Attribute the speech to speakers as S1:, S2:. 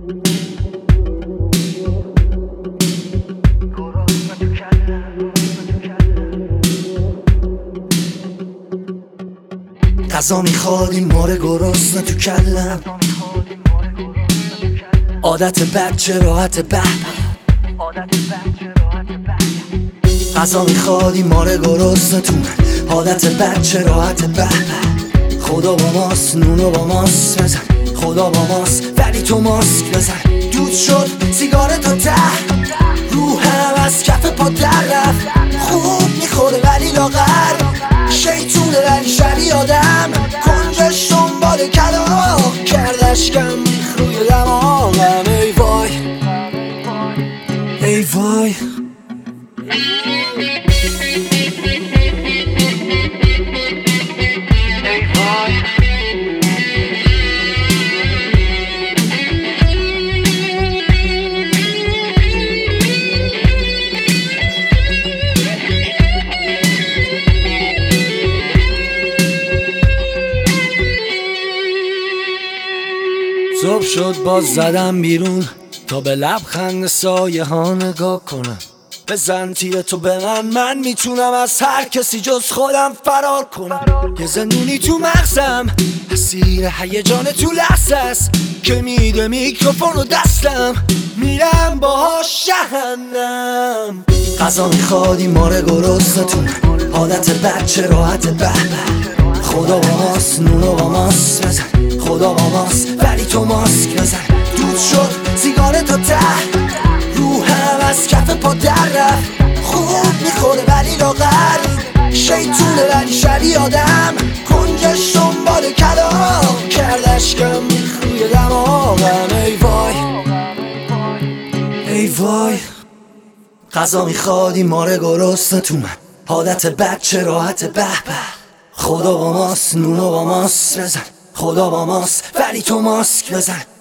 S1: غذا میخواد این ماره گرسنه تو کلم، عادت بد چه راحت به. غذا میخواد این ماره گرسنه تو من، عادت بد چه راحت به. خدا با ماست، نونو با ماست بزن، خدا با ماست ولی تو ماسک بزن. دود شد سیگار تا ته، روحم از کف پا در رفت. خوب میخوره ولی لاغر، شیطونه ولی شبیه آدم. کنجش دنبال کلام کردش کم روی دماغم. ای وای ای وای صبح شد باز زدم بیرون تا به لبخند سایه ها نگاه کنم. بزن تیر تو به من میتونم از هر کسی جز خودم فرار کنم. یه زندونی تو مغزم، اسیر هیجان تو لحظه است که میده میکروفون و دستم، میرم باهاش جهنم. غذا میخواد این ماره گرسنه تو من، عادت بد چه راحت به. خدا با ماست، نونو با ماست بزن، خدا با ماست ولی تو ماسک بزن. دود شد سیگار تا ته، روحم از کف پا در رفت. خوب میخوره ولی لاغر، شیطونه ولی شبیه آدم. کنجش دنبال کلام کردش کم روی دماغم. ای وای ای وای غذا میخواد این ماره گرسنه تو من، عادت بد چه راحت به به. خدا با ماست، نونو با ماست بزن، خدا با ماست ولی تو ماسک بزن.